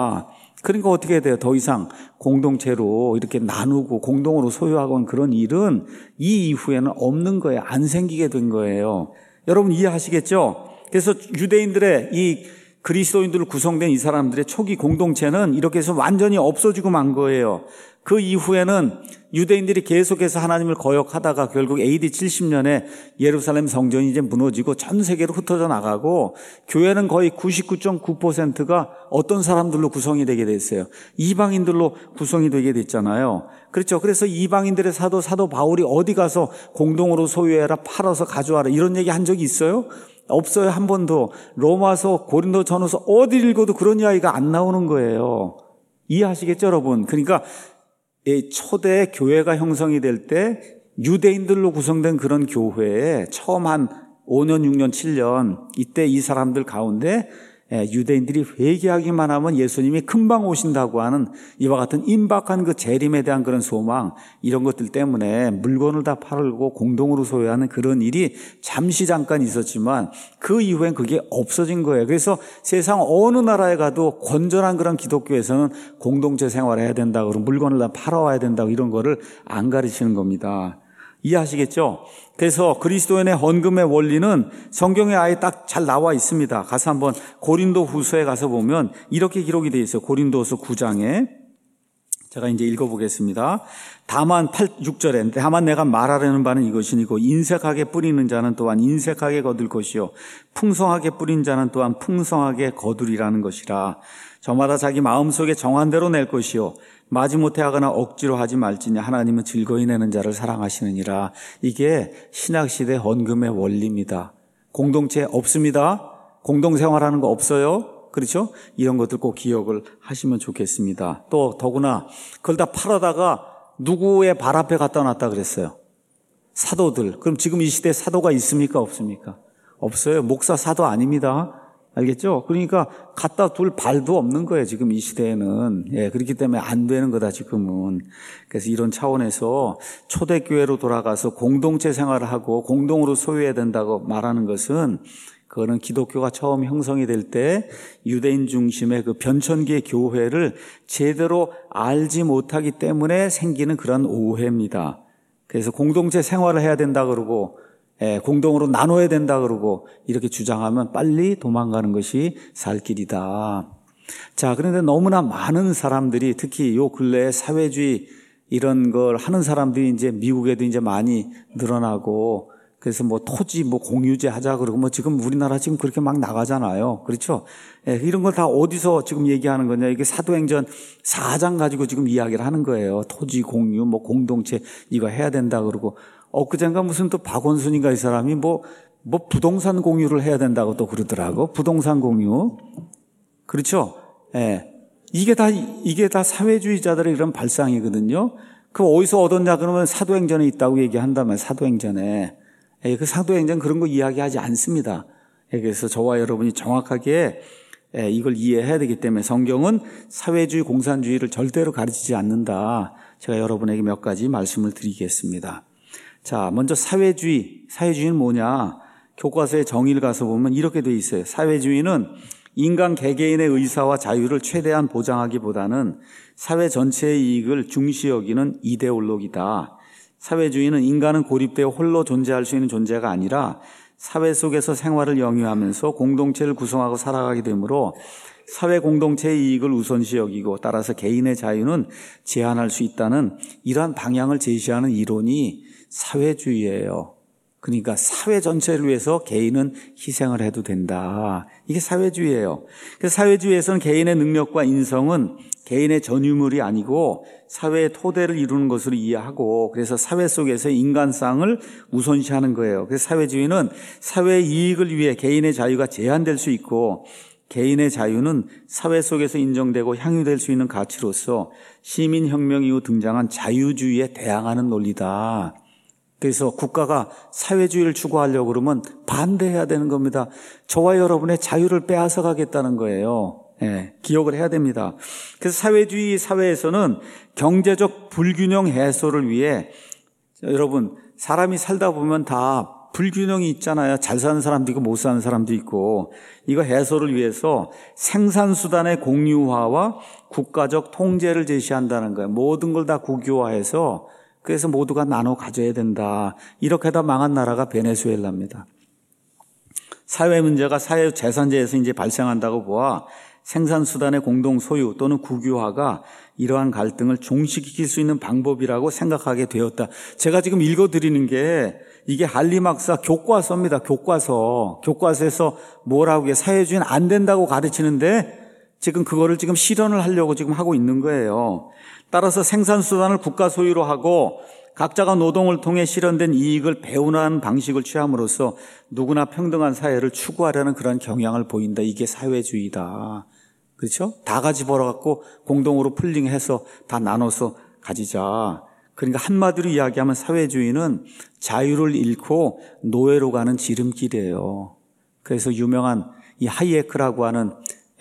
그러니까 어떻게 돼요? 더 이상 공동체로 이렇게 나누고 공동으로 소유하고 그런 일은 이 이후에는 없는 거예요. 안 생기게 된 거예요. 여러분 이해하시겠죠? 그래서 유대인들의 이 그리스도인들로 구성된 이 사람들의 초기 공동체는 이렇게 해서 완전히 없어지고 만 거예요. 그 이후에는 유대인들이 계속해서 하나님을 거역하다가 결국 에이디 칠십 년에 예루살렘 성전이 이제 무너지고 전 세계로 흩어져 나가고 교회는 거의 구십구 점 구 퍼센트가 어떤 사람들로 구성이 되게 됐어요. 이방인들로 구성이 되게 됐잖아요. 그렇죠. 그래서 이방인들의 사도 사도 바울이 어디 가서 공동으로 소유해라, 팔아서 가져와라 이런 얘기 한 적이 있어요? 없어요. 한 번도. 로마서, 고린도 전후서 어디 읽어도 그런 이야기가 안 나오는 거예요. 이해하시겠죠, 여러분? 그러니까 초대 교회가 형성이 될 때 유대인들로 구성된 그런 교회에 처음 한 오 년, 육 년, 칠 년 이때 이 사람들 가운데 유대인들이 회개하기만 하면 예수님이 금방 오신다고 하는 이와 같은 임박한 그 재림에 대한 그런 소망, 이런 것들 때문에 물건을 다 팔고 공동으로 소유하는 그런 일이 잠시 잠깐 있었지만 그 이후엔 그게 없어진 거예요. 그래서 세상 어느 나라에 가도 건전한 그런 기독교에서는 공동체 생활을 해야 된다고, 그러고 물건을 다 팔아와야 된다고 이런 거를 안 가르치는 겁니다. 이해하시겠죠? 그래서 그리스도인의 헌금의 원리는 성경에 아예 딱 잘 나와 있습니다. 가서 한번 고린도 후서에 가서 보면 이렇게 기록이 되어 있어요. 고린도후서 구 장에 제가 이제 읽어보겠습니다. 다만 팔, 육 절에 다만 내가 말하려는 바는 이것이니고 인색하게 뿌리는 자는 또한 인색하게 거둘 것이요 풍성하게 뿌린 자는 또한 풍성하게 거두리라는 것이라. 저마다 자기 마음속에 정한 대로 낼 것이요 마지못해 하거나 억지로 하지 말지니 하나님은 즐거이 내는 자를 사랑하시느니라. 이게 신약시대 헌금의 원리입니다. 공동체 없습니다. 공동생활하는 거 없어요. 그렇죠? 이런 것들 꼭 기억을 하시면 좋겠습니다. 또 더구나 그걸 다 팔아다가 누구의 발 앞에 갖다 놨다 그랬어요? 사도들. 그럼 지금 이 시대에 사도가 있습니까? 없습니까? 없어요. 목사 사도 아닙니다. 알겠죠? 그러니까 갖다 둘 발도 없는 거예요, 지금 이 시대에는. 예, 그렇기 때문에 안 되는 거다, 지금은. 그래서 이런 차원에서 초대교회로 돌아가서 공동체 생활을 하고 공동으로 소유해야 된다고 말하는 것은, 그거는 기독교가 처음 형성이 될 때 유대인 중심의 그 변천기의 교회를 제대로 알지 못하기 때문에 생기는 그런 오해입니다. 그래서 공동체 생활을 해야 된다 그러고 예, 공동으로 나눠야 된다 그러고 이렇게 주장하면 빨리 도망가는 것이 살 길이다. 자, 그런데 너무나 많은 사람들이 특히 요 근래에 사회주의 이런 걸 하는 사람들이 이제 미국에도 이제 많이 늘어나고, 그래서 뭐 토지 뭐 공유제 하자 그러고 뭐 지금 우리나라 지금 그렇게 막 나가잖아요. 그렇죠? 예, 이런 걸 다 어디서 지금 얘기하는 거냐. 이게 사도행전 사 장 가지고 지금 이야기를 하는 거예요. 토지 공유 뭐 공동체 이거 해야 된다 그러고, 엊그젠가 무슨 또 박원순인가 이 사람이 뭐, 뭐 부동산 공유를 해야 된다고 또 그러더라고. 부동산 공유. 그렇죠? 예. 이게 다, 이게 다 사회주의자들의 이런 발상이거든요. 그 어디서 얻었냐 그러면 사도행전에 있다고 얘기한다면 사도행전에. 예, 그 사도행전 그런 거 이야기하지 않습니다. 예, 그래서 저와 여러분이 정확하게 예, 이걸 이해해야 되기 때문에 성경은 사회주의, 공산주의를 절대로 가르치지 않는다. 제가 여러분에게 몇 가지 말씀을 드리겠습니다. 자, 먼저 사회주의. 사회주의는 뭐냐? 교과서의 정의를 가서 보면 이렇게 돼 있어요. 사회주의는 인간 개개인의 의사와 자유를 최대한 보장하기보다는 사회 전체의 이익을 중시 여기는 이데올로기다. 사회주의는 인간은 고립되어 홀로 존재할 수 있는 존재가 아니라 사회 속에서 생활을 영위하면서 공동체를 구성하고 살아가게 되므로 사회 공동체의 이익을 우선시 여기고 따라서 개인의 자유는 제한할 수 있다는 이러한 방향을 제시하는 이론이 사회주의예요. 그러니까 사회 전체를 위해서 개인은 희생을 해도 된다. 이게 사회주의예요. 그래서 사회주의에서는 개인의 능력과 인성은 개인의 전유물이 아니고 사회의 토대를 이루는 것으로 이해하고, 그래서 사회 속에서 인간상을 우선시하는 거예요. 그래서 사회주의는 사회의 이익을 위해 개인의 자유가 제한될 수 있고, 개인의 자유는 사회 속에서 인정되고 향유될 수 있는 가치로서 시민혁명 이후 등장한 자유주의에 대항하는 논리다. 그래서 국가가 사회주의를 추구하려고 그러면 반대해야 되는 겁니다. 저와 여러분의 자유를 빼앗아 가겠다는 거예요. 예, 기억을 해야 됩니다. 그래서 사회주의 사회에서는 경제적 불균형 해소를 위해, 여러분, 사람이 살다 보면 다 불균형이 있잖아요. 잘 사는 사람도 있고 못 사는 사람도 있고. 이거 해소를 위해서 생산수단의 공유화와 국가적 통제를 제시한다는 거예요. 모든 걸 다 국유화해서 그래서 모두가 나눠 가져야 된다. 이렇게 하다 망한 나라가 베네수엘라입니다. 사회 문제가 사회 재산제에서 이제 발생한다고 보아 생산수단의 공동 소유 또는 국유화가 이러한 갈등을 종식시킬 수 있는 방법이라고 생각하게 되었다. 제가 지금 읽어드리는 게 이게 한리막사 교과서입니다. 교과서. 교과서에서 뭐라고 해 사회주의는 안 된다고 가르치는데 지금 그거를 지금 실현을 하려고 지금 하고 있는 거예요. 따라서 생산수단을 국가 소유로 하고 각자가 노동을 통해 실현된 이익을 배분하는 방식을 취함으로써 누구나 평등한 사회를 추구하려는 그런 경향을 보인다. 이게 사회주의다. 그렇죠? 다 같이 벌어갖고 공동으로 풀링해서 다 나눠서 가지자. 그러니까 한마디로 이야기하면 사회주의는 자유를 잃고 노예로 가는 지름길이에요. 그래서 유명한 이 하이에크라고 하는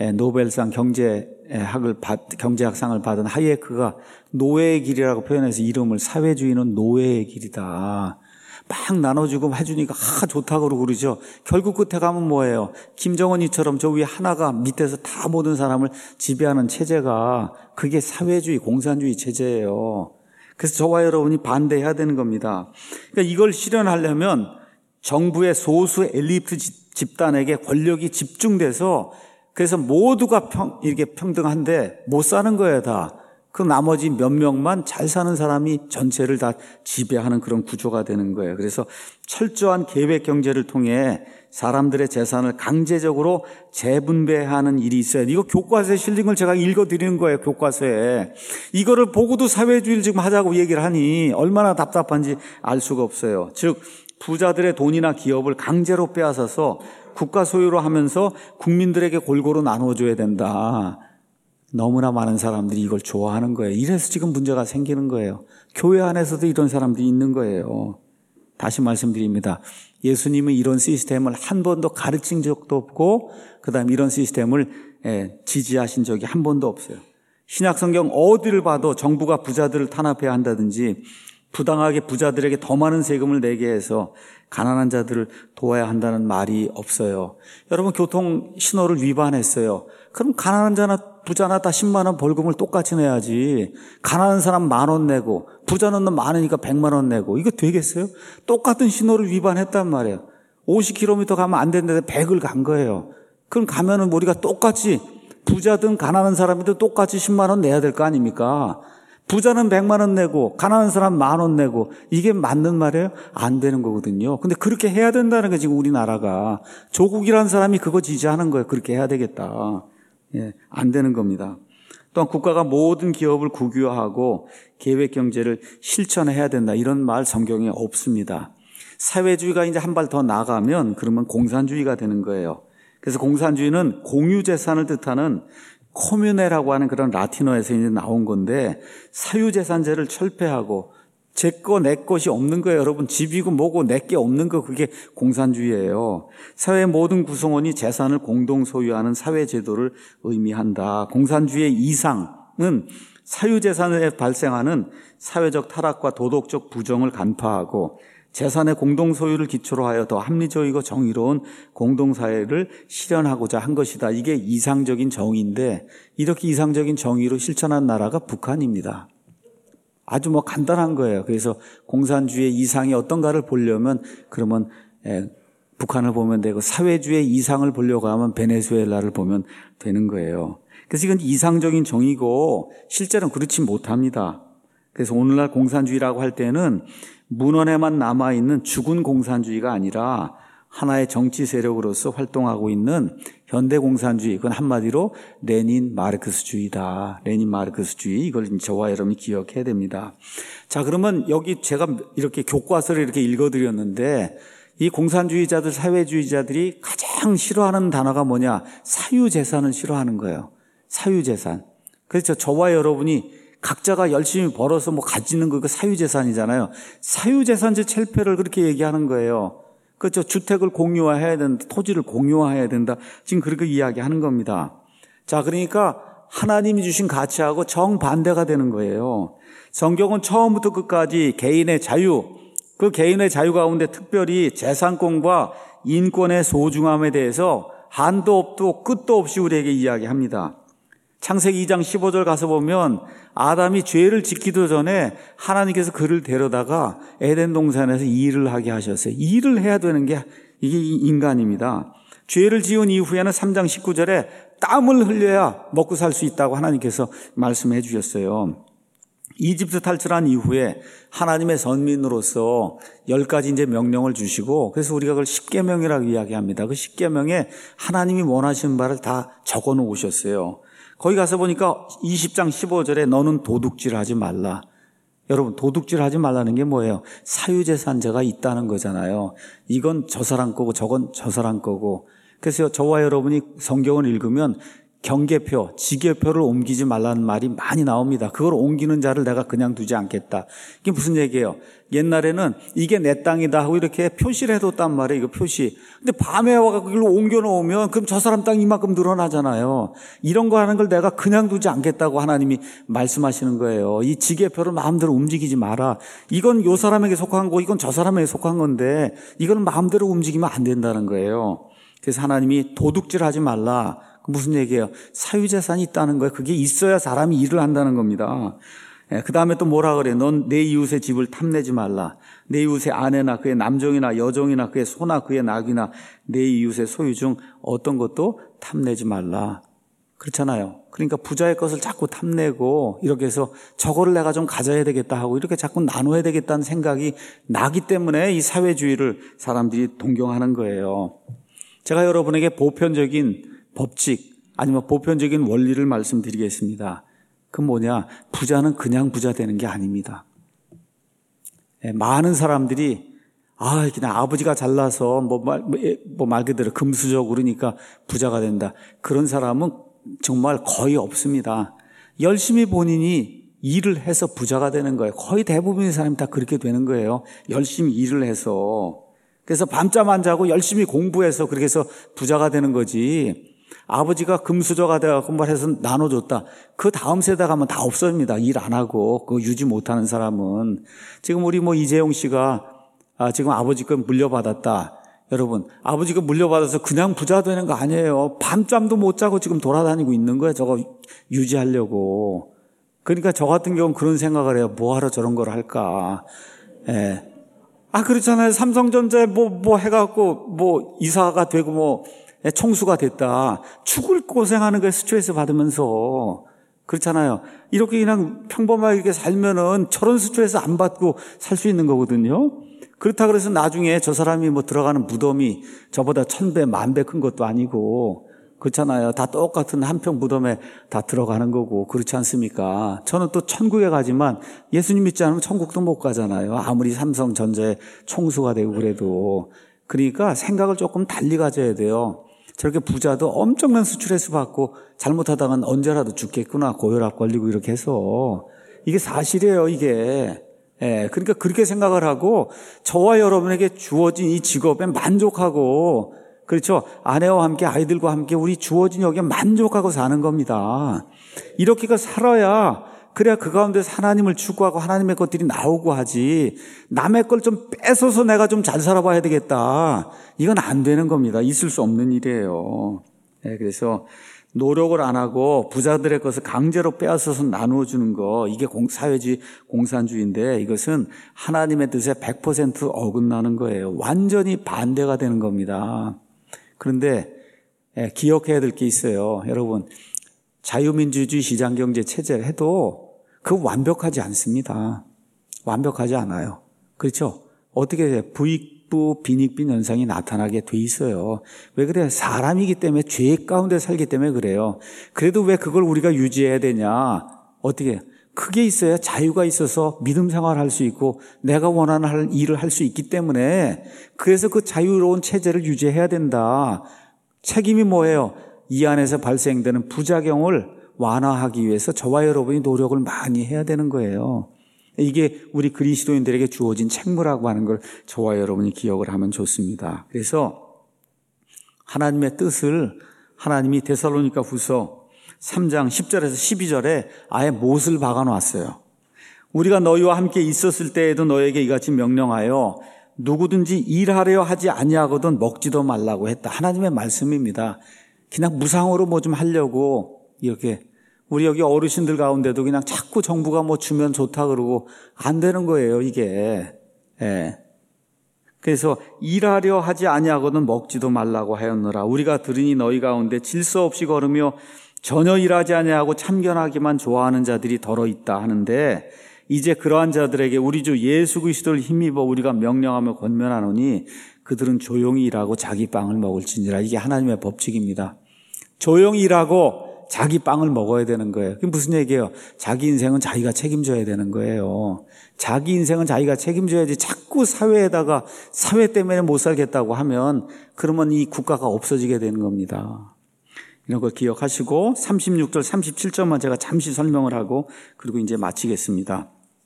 노벨상 경제학을 받, 경제학상을 받은 하이에크가 노예의 길이라고 표현해서 이름을 사회주의는 노예의 길이다. 막 나눠주고 해주니까 아 좋다고 그러죠. 결국 끝에 가면 뭐예요? 김정은이처럼 저 위에 하나가 밑에서 다 모든 사람을 지배하는 체제가 그게 사회주의, 공산주의 체제예요. 그래서 저와 여러분이 반대해야 되는 겁니다. 그러니까 이걸 실현하려면 정부의 소수 엘리트 집단에게 권력이 집중돼서 그래서 모두가 평, 이렇게 평등한데 못 사는 거예요, 다. 그 나머지 몇 명만 잘 사는 사람이 전체를 다 지배하는 그런 구조가 되는 거예요. 그래서 철저한 계획 경제를 통해 사람들의 재산을 강제적으로 재분배하는 일이 있어요. 이거 교과서에 실린 걸 제가 읽어드리는 거예요, 교과서에. 이거를 보고도 사회주의를 지금 하자고 얘기를 하니 얼마나 답답한지 알 수가 없어요. 즉, 부자들의 돈이나 기업을 강제로 빼앗아서 국가 소유로 하면서 국민들에게 골고루 나눠줘야 된다. 너무나 많은 사람들이 이걸 좋아하는 거예요. 이래서 지금 문제가 생기는 거예요. 교회 안에서도 이런 사람들이 있는 거예요. 다시 말씀드립니다. 예수님은 이런 시스템을 한 번도 가르친 적도 없고 그다음에 이런 시스템을 지지하신 적이 한 번도 없어요. 신약성경 어디를 봐도 정부가 부자들을 탄압해야 한다든지 부당하게 부자들에게 더 많은 세금을 내게 해서 가난한 자들을 도와야 한다는 말이 없어요. 여러분 교통 신호를 위반했어요. 그럼 가난한 자나 부자나 다 십만 원 벌금을 똑같이 내야지. 가난한 사람 만 원 내고 부자는 많으니까 백만 원 내고 이거 되겠어요? 똑같은 신호를 위반했단 말이에요. 오십 킬로미터 가면 안 되는데 백을 간 거예요. 그럼 가면은 우리가 똑같이 부자든 가난한 사람이든 똑같이 십만 원 내야 될 거 아닙니까? 부자는 백만 원 내고 가난한 사람 만 원 내고 이게 맞는 말이에요? 안 되는 거거든요. 근데 그렇게 해야 된다는 게 지금 우리나라가 조국이라는 사람이 그거 지지하는 거예요. 그렇게 해야 되겠다. 예, 안 되는 겁니다. 또한 국가가 모든 기업을 국유화하고 계획 경제를 실천해야 된다. 이런 말 성경에 없습니다. 사회주의가 이제 한 발 더 나가면 그러면 공산주의가 되는 거예요. 그래서 공산주의는 공유 재산을 뜻하는 코뮤네라고 하는 그런 라틴어에서 이제 나온 건데 사유재산제를 철폐하고 제 거 내 것이 없는 거예요. 여러분 집이고 뭐고 내 게 없는 거 그게 공산주의예요. 사회의 모든 구성원이 재산을 공동 소유하는 사회제도를 의미한다. 공산주의의 이상은 사유재산에 발생하는 사회적 타락과 도덕적 부정을 간파하고 재산의 공동 소유를 기초로 하여 더 합리적이고 정의로운 공동사회를 실현하고자 한 것이다. 이게 이상적인 정의인데 이렇게 이상적인 정의로 실천한 나라가 북한입니다. 아주 뭐 간단한 거예요. 그래서 공산주의의 이상이 어떤가를 보려면 그러면 에, 북한을 보면 되고 사회주의의 이상을 보려고 하면 베네수엘라를 보면 되는 거예요. 그래서 이건 이상적인 정의고 실제로는 그렇지 못합니다. 그래서 오늘날 공산주의라고 할 때는 문헌에만 남아있는 죽은 공산주의가 아니라 하나의 정치 세력으로서 활동하고 있는 현대 공산주의, 그건 한마디로 레닌 마르크스주의다. 레닌 마르크스주의, 이걸 저와 여러분이 기억해야 됩니다. 자, 그러면 여기 제가 이렇게 교과서를 이렇게 읽어드렸는데 이 공산주의자들, 사회주의자들이 가장 싫어하는 단어가 뭐냐? 사유재산을 싫어하는 거예요. 사유재산. 그래서 저와 여러분이 각자가 열심히 벌어서 뭐 가지는 거, 그 사유재산이잖아요. 사유재산제 철폐를 그렇게 얘기하는 거예요. 그렇죠. 주택을 공유화해야 된다. 토지를 공유화해야 된다. 지금 그렇게 이야기하는 겁니다. 자, 그러니까 하나님이 주신 가치하고 정반대가 되는 거예요. 성경은 처음부터 끝까지 개인의 자유, 그 개인의 자유 가운데 특별히 재산권과 인권의 소중함에 대해서 한도 없도 끝도 없이 우리에게 이야기합니다. 창세기 이 장 십오 절 가서 보면 아담이 죄를 짓기도 전에 하나님께서 그를 데려다가 에덴 동산에서 일을 하게 하셨어요. 일을 해야 되는 게 이게 인간입니다. 죄를 지은 이후에는 삼 장 십구 절에 땀을 흘려야 먹고 살 수 있다고 하나님께서 말씀해 주셨어요. 이집트 탈출한 이후에 하나님의 선민으로서 열 가지 이제 명령을 주시고, 그래서 우리가 그걸 십계명이라고 이야기합니다. 그 십계명에 하나님이 원하시는 바를 다 적어 놓으셨어요. 거기 가서 보니까 이십 장 십오 절에 너는 도둑질하지 말라. 여러분, 도둑질하지 말라는 게 뭐예요? 사유재산제가 있다는 거잖아요. 이건 저 사람 거고 저건 저 사람 거고. 그래서 저와 여러분이 성경을 읽으면 경계표, 지계표를 옮기지 말라는 말이 많이 나옵니다. 그걸 옮기는 자를 내가 그냥 두지 않겠다. 이게 무슨 얘기예요? 옛날에는 이게 내 땅이다 하고 이렇게 표시를 해뒀단 말이에요. 이거 표시. 근데 밤에 와서 그걸로 옮겨놓으면 그럼 저 사람 땅 이만큼 늘어나잖아요. 이런 거 하는 걸 내가 그냥 두지 않겠다고 하나님이 말씀하시는 거예요. 이 지계표를 마음대로 움직이지 마라. 이건 요 사람에게 속한 거고 이건 저 사람에게 속한 건데 이거는 마음대로 움직이면 안 된다는 거예요. 그래서 하나님이 도둑질하지 말라. 무슨 얘기예요? 사유재산이 있다는 거예요. 그게 있어야 사람이 일을 한다는 겁니다. 예, 그 다음에 또 뭐라 그래요? 넌 내 이웃의 집을 탐내지 말라. 내 이웃의 아내나 그의 남종이나 여종이나 그의 소나 그의 낙이나 내 이웃의 소유 중 어떤 것도 탐내지 말라. 그렇잖아요. 그러니까 부자의 것을 자꾸 탐내고 이렇게 해서 저거를 내가 좀 가져야 되겠다 하고 이렇게 자꾸 나눠야 되겠다는 생각이 나기 때문에 이 사회주의를 사람들이 동경하는 거예요. 제가 여러분에게 보편적인 법칙 아니면 보편적인 원리를 말씀드리겠습니다. 그 뭐냐? 부자는 그냥 부자 되는 게 아닙니다. 네, 많은 사람들이 아 그냥 아버지가 잘나서 뭐 말 뭐 말 그대로 금수저 그러니까 부자가 된다. 그런 사람은 정말 거의 없습니다. 열심히 본인이 일을 해서 부자가 되는 거예요. 거의 대부분의 사람이 다 그렇게 되는 거예요. 열심히 일을 해서. 그래서 밤잠 안 자고 열심히 공부해서 그렇게 해서 부자가 되는 거지. 아버지가 금수저가 돼갖고 뭘 해서 나눠줬다. 그 다음 세대 가면 다 없어집니다. 일 안 하고, 그거 유지 못하는 사람은. 지금 우리 뭐 이재용 씨가, 아, 지금 아버지 거 물려받았다. 여러분, 아버지 거 물려받아서 그냥 부자 되는 거 아니에요. 밤잠도 못 자고 지금 돌아다니고 있는 거예요. 저거 유지하려고. 그러니까 저 같은 경우는 그런 생각을 해요. 뭐하러 저런 걸 할까. 예. 아, 그렇잖아요. 삼성전자에 뭐, 뭐 해갖고, 뭐, 이사가 되고 뭐, 총수가 됐다. 죽을 고생하는 거에 스트레스 받으면서. 그렇잖아요. 이렇게 그냥 평범하게 살면은 저런 스트레스 안 받고 살 수 있는 거거든요. 그렇다 그래서 나중에 저 사람이 뭐 들어가는 무덤이 저보다 천 배, 만 배 큰 것도 아니고. 그렇잖아요. 다 똑같은 한 평 무덤에 다 들어가는 거고. 그렇지 않습니까? 저는 또 천국에 가지만 예수님 믿지 않으면 천국도 못 가잖아요. 아무리 삼성전자의 총수가 되고 그래도. 그러니까 생각을 조금 달리 가져야 돼요. 저렇게 부자도 엄청난 스트레스 받고 잘못하다간 언제라도 죽겠구나, 고혈압 걸리고 이렇게 해서. 이게 사실이에요, 이게. 예, 그러니까 그렇게 생각을 하고 저와 여러분에게 주어진 이 직업에 만족하고, 그렇죠? 아내와 함께 아이들과 함께 우리 주어진 여기에 만족하고 사는 겁니다. 이렇게가 살아야, 그래야 그 가운데서 하나님을 추구하고 하나님의 것들이 나오고 하지, 남의 걸 좀 뺏어서 내가 좀 잘 살아봐야 되겠다. 이건 안 되는 겁니다. 있을 수 없는 일이에요. 네, 그래서 노력을 안 하고 부자들의 것을 강제로 빼앗아서 나누어주는 거, 이게 공, 사회주의 공산주의인데 이것은 하나님의 뜻에 백 퍼센트 어긋나는 거예요. 완전히 반대가 되는 겁니다. 그런데 예, 기억해야 될 게 있어요. 여러분, 자유민주주의 시장경제 체제를 해도 그거 완벽하지 않습니다. 완벽하지 않아요. 그렇죠? 어떻게 돼요? 부익부 빈익빈 현상이 나타나게 돼 있어요. 왜 그래요? 사람이기 때문에 죄 가운데 살기 때문에 그래요. 그래도 왜 그걸 우리가 유지해야 되냐? 어떻게 해요? 그게 있어야 자유가 있어서 믿음 생활할 수 있고 내가 원하는 일을 할 수 있기 때문에, 그래서 그 자유로운 체제를 유지해야 된다. 책임이 뭐예요? 이 안에서 발생되는 부작용을 완화하기 위해서 저와 여러분이 노력을 많이 해야 되는 거예요. 이게 우리 그리스도인들에게 주어진 책무라고 하는 걸 저와 여러분이 기억을 하면 좋습니다. 그래서 하나님의 뜻을 하나님이 데살로니가 후서 삼 장 십 절에서 십이 절에 아예 못을 박아놨어요. 우리가 너희와 함께 있었을 때에도 너에게 이같이 명령하여 누구든지 일하려 하지 아니하거든 먹지도 말라고 했다. 하나님의 말씀입니다. 그냥 무상으로 뭐 좀 하려고 이렇게 우리 여기 어르신들 가운데도 그냥 자꾸 정부가 뭐 주면 좋다 그러고 안 되는 거예요, 이게. 예. 그래서 일하려 하지 아니하거든 먹지도 말라고 하였노라. 우리가 들으니 너희 가운데 질서 없이 걸으며 전혀 일하지 아니하고 참견하기만 좋아하는 자들이 더러 있다 하는데, 이제 그러한 자들에게 우리 주 예수 그리스도를 힘입어 우리가 명령하며 권면하노니 그들은 조용히 일하고 자기 빵을 먹을지니라. 이게 하나님의 법칙입니다. 조용히 일하고 자기 빵을 먹어야 되는 거예요. 그게 무슨 얘기예요? 자기 인생은 자기가 책임져야 되는 거예요. 자기 인생은 자기가 책임져야지 자꾸 사회에다가 사회 때문에 못 살겠다고 하면 그러면 이 국가가 없어지게 되는 겁니다. 이런 걸 기억하시고 삼십육 절 삼십칠 절만 제가 잠시 설명을 하고 그리고 이제 마치겠습니다.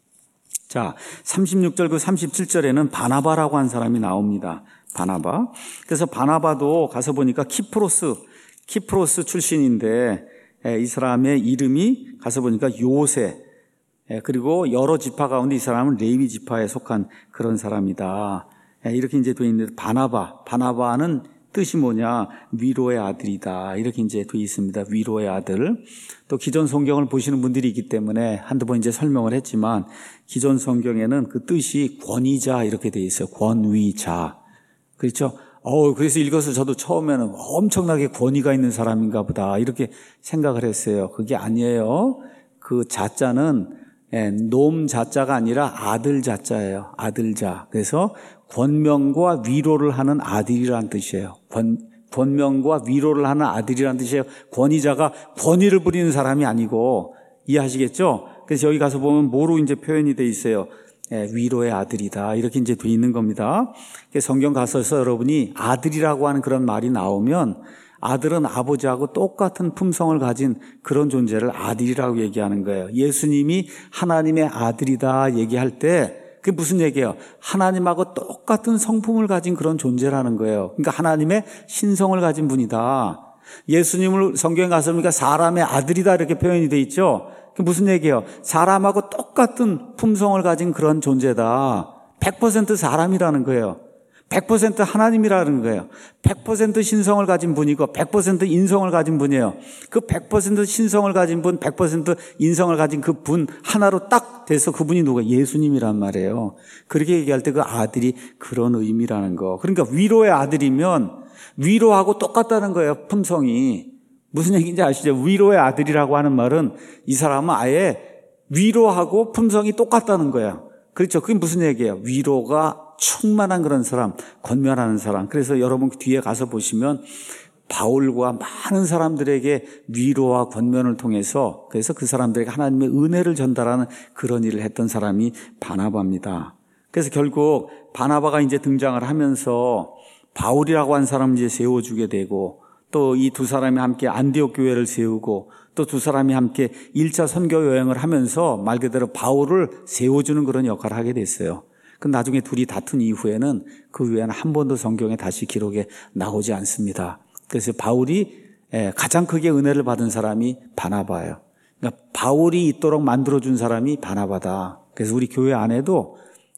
자, 삼십육 절 그 삼십칠 절에는 바나바라고 한 사람이 나옵니다. 바나바. 그래서 바나바도 가서 보니까 키프로스, 키프로스 출신인데 이 사람의 이름이 가서 보니까 요새, 그리고 여러 지파 가운데 이 사람은 레위 지파에 속한 그런 사람이다. 이렇게 이제 되어 있는데 바나바, 바나바는 뜻이 뭐냐? 위로의 아들이다. 이렇게 이제 되어 있습니다. 위로의 아들. 또 기존 성경을 보시는 분들이 있기 때문에 한두 번 이제 설명을 했지만 기존 성경에는 그 뜻이 권위자 이렇게 되어 있어요. 권위자. 그렇죠? 어, 그래서 읽어서 저도 처음에는 엄청나게 권위가 있는 사람인가 보다 이렇게 생각을 했어요. 그게 아니에요. 그 자자는 예, 놈 자자가 아니라 아들 자자예요. 아들자. 그래서 권명과 위로를 하는 아들이라는 뜻이에요. 권, 권명과 위로를 하는 아들이라는 뜻이에요. 권위자가 권위를 부리는 사람이 아니고, 이해하시겠죠? 그래서 여기 가서 보면 뭐로 이제 표현이 돼 있어요. 예, 위로의 아들이다. 이렇게 이제 돼 있는 겁니다. 성경 가서서 여러분이 아들이라고 하는 그런 말이 나오면 아들은 아버지하고 똑같은 품성을 가진 그런 존재를 아들이라고 얘기하는 거예요. 예수님이 하나님의 아들이다 얘기할 때 그게 무슨 얘기예요? 하나님하고 똑같은 성품을 가진 그런 존재라는 거예요. 그러니까 하나님의 신성을 가진 분이다. 예수님을 성경에 가서 보니까 사람의 아들이다 이렇게 표현이 돼 있죠. 그게 무슨 얘기예요? 사람하고 똑같은 품성을 가진 그런 존재다. 백 퍼센트 사람이라는 거예요. 백 퍼센트 하나님이라는 거예요. 백 퍼센트 신성을 가진 분이고 백 퍼센트 인성을 가진 분이에요. 그 백 퍼센트 신성을 가진 분, 백 퍼센트 인성을 가진 그 분 하나로 딱 돼서 그분이 누가? 예수님이란 말이에요. 그렇게 얘기할 때 그 아들이 그런 의미라는 거. 그러니까 위로의 아들이면 위로하고 똑같다는 거예요. 품성이. 무슨 얘기인지 아시죠? 위로의 아들이라고 하는 말은 이 사람은 아예 위로하고 품성이 똑같다는 거예요. 그렇죠? 그게 무슨 얘기예요? 위로가 충만한 그런 사람, 권면하는 사람. 그래서 여러분 뒤에 가서 보시면 바울과 많은 사람들에게 위로와 권면을 통해서 그래서 그 사람들에게 하나님의 은혜를 전달하는 그런 일을 했던 사람이 바나바입니다. 그래서 결국 바나바가 이제 등장을 하면서 바울이라고 한 사람을 이제 세워주게 되고 또 이 두 사람이 함께 안디옥 교회를 세우고 또 두 사람이 함께 일 차 선교 여행을 하면서 말 그대로 바울을 세워주는 그런 역할을 하게 됐어요. 그 나중에 둘이 다툰 이후에는 그 외에는 한 번도 성경에 다시 기록에 나오지 않습니다. 그래서 바울이 가장 크게 은혜를 받은 사람이 바나바예요. 그러니까 바울이 있도록 만들어준 사람이 바나바다. 그래서 우리 교회 안에도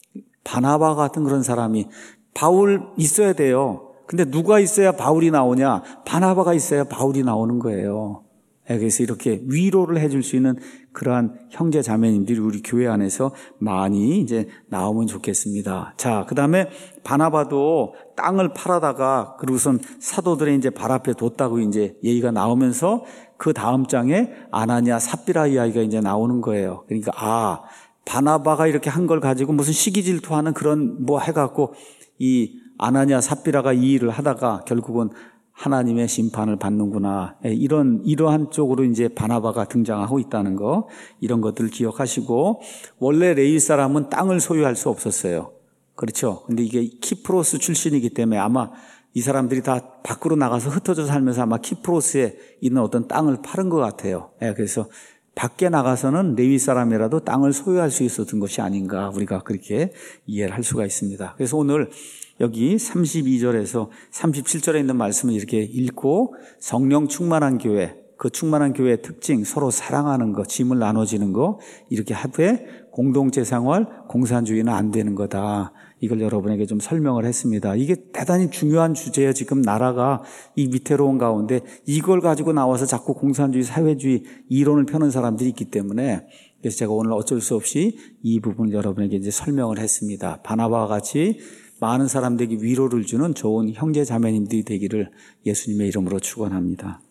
바나바 같은 그런 사람이 바울 있어야 돼요. 근데 누가 있어야 바울이 나오냐? 바나바가 있어야 바울이 나오는 거예요. 그래서 이렇게 위로를 해줄 수 있는 그러한 형제 자매님들이 우리 교회 안에서 많이 이제 나오면 좋겠습니다. 자, 그 다음에 바나바도 땅을 팔아다가 그리고선 사도들의 이제 발 앞에 뒀다고 이제 얘기가 나오면서 그 다음 장에 아나니아 삽비라 이야기가 이제 나오는 거예요. 그러니까 아, 바나바가 이렇게 한 걸 가지고 무슨 시기 질투하는 그런 뭐 해갖고 이 아나니아 삽비라가 이 일을 하다가 결국은 하나님의 심판을 받는구나. 이런, 이러한 쪽으로 이제 바나바가 등장하고 있다는 거, 이런 것들을 기억하시고, 원래 레위 사람은 땅을 소유할 수 없었어요. 그렇죠. 근데 이게 키프로스 출신이기 때문에 아마 이 사람들이 다 밖으로 나가서 흩어져 살면서 아마 키프로스에 있는 어떤 땅을 파는 것 같아요. 그래서 밖에 나가서는 레위 사람이라도 땅을 소유할 수 있었던 것이 아닌가, 우리가 그렇게 이해를 할 수가 있습니다. 그래서 오늘 여기 삼십이 절에서 삼십칠 절에 있는 말씀을 이렇게 읽고 성령 충만한 교회, 그 충만한 교회의 특징, 서로 사랑하는 거, 짐을 나눠지는 거, 이렇게 하되 공동체 생활, 공산주의는 안 되는 거다. 이걸 여러분에게 좀 설명을 했습니다. 이게 대단히 중요한 주제예요. 지금 나라가 이 위태로운 가운데 이걸 가지고 나와서 자꾸 공산주의, 사회주의 이론을 펴는 사람들이 있기 때문에, 그래서 제가 오늘 어쩔 수 없이 이 부분을 여러분에게 이제 설명을 했습니다. 바나바와 같이 많은 사람들에게 위로를 주는 좋은 형제 자매님들이 되기를 예수님의 이름으로 축원합니다.